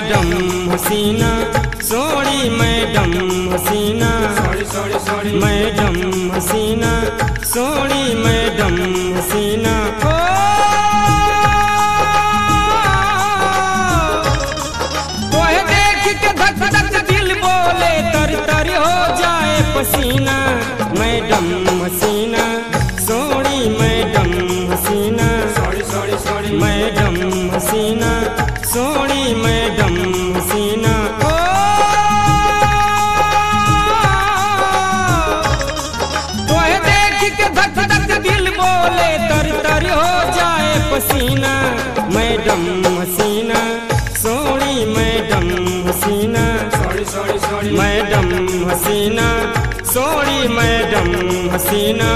Madam हसीना, सोड़ी madam हसीना, madam हसीना, सोड़ी मैडम हसीना। तोहे देख के धक धक दिल बोले तर तर हो जाए पसीना। मैडम हसीना, सोड़ी मैडम हसीना, मैडम हसीना, सोड़ी मैडम हसीना। तोहे देख के धक धक दिल बोले तर तर हो जाए पसीना। मैडम हसीना, सोड़ी मैडम हसीना, मैडम हसीना, सोड़ी मैडम हसीना।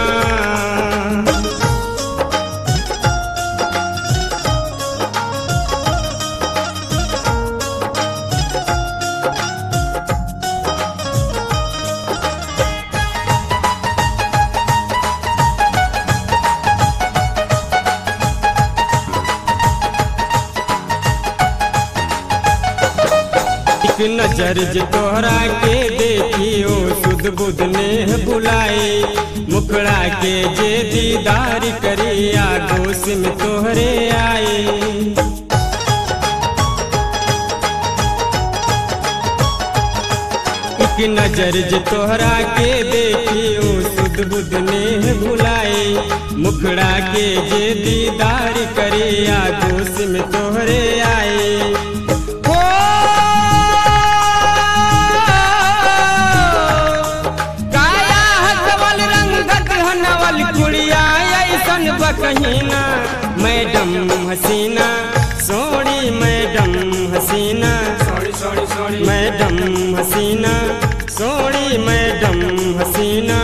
एक नजर जे तोहरा के देखियो सुध बुध नेह बुलाए। मुखड़ा के जे दीदार करिया गोश में तोहरे आए। एक नजर जे तोहरा के देखियो सुध बुध नेह बुलाए। मुखड़ा के जे दीदार करिया गोश में तोहरे आए। कहीना मैडम हसीना, सोड़ी मैडम हसीना, मैडम हसीना, सोड़ी मैडम हसीना।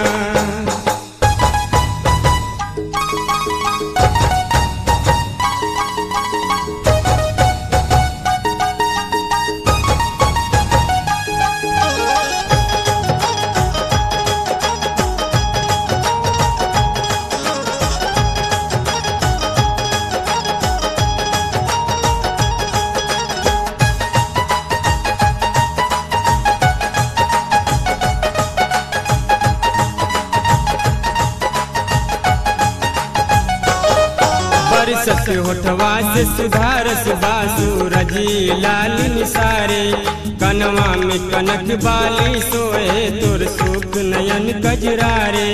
बरसत होठवा से सुधारस बासु रजी लाल निसारे। कनवा में कनक बाली सोए तोर सुख नयन कजरारे।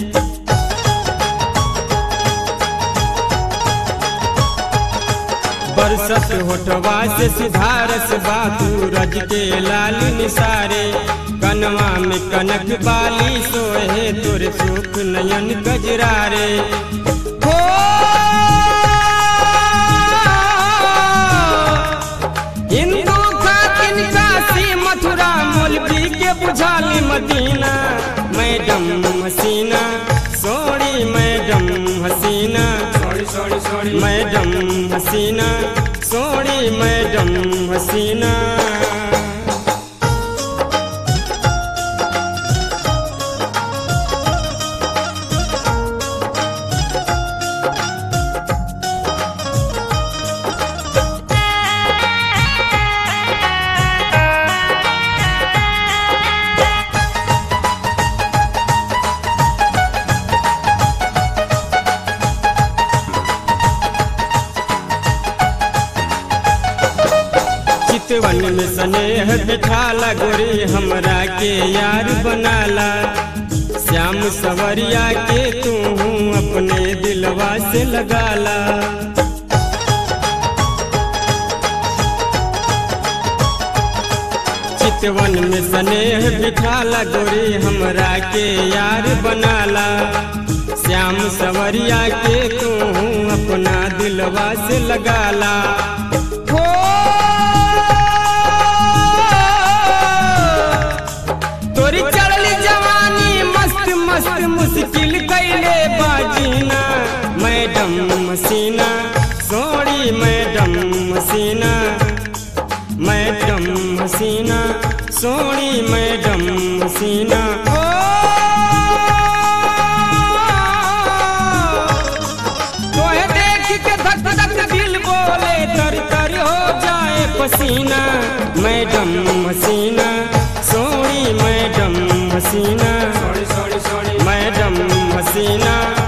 बरसत होठवा से सुधारस बासु रज के लाल निसारे। कनवा में कनक बाली सोए तोर सुख नयन कजरारे। हिंदू खातिन काशी मथुरा मौलवी के बुझाली मदीना। मैडम हसीना, सोड़ी मैडम हसीना, मैडम हसीना, सोड़ी मैडम हसीना। चितवन में स्नेह बिठाला गोरी हमरा के यार बनाला। श्याम सवरिया के तू अपने दिलवा से लगाला। चितवन में स्नेह बिठाला गोरी हमरा के यार बनाला। श्याम सवरिया के तू अपना दिलवा से लगाला। तोरी चढ़ली जवानी मस्त मस्त मुश्किल कैले बाजीना। मैडम हसीना, सोड़ी मैडम हसीना, मैडम हसीना, सोड़ी मैडम हसीना। तोहे देख के धक धक दिल बोले तर तर हो जाए पसीना मैडम हसीना सोनी मैडम हसीना मैडम हसीना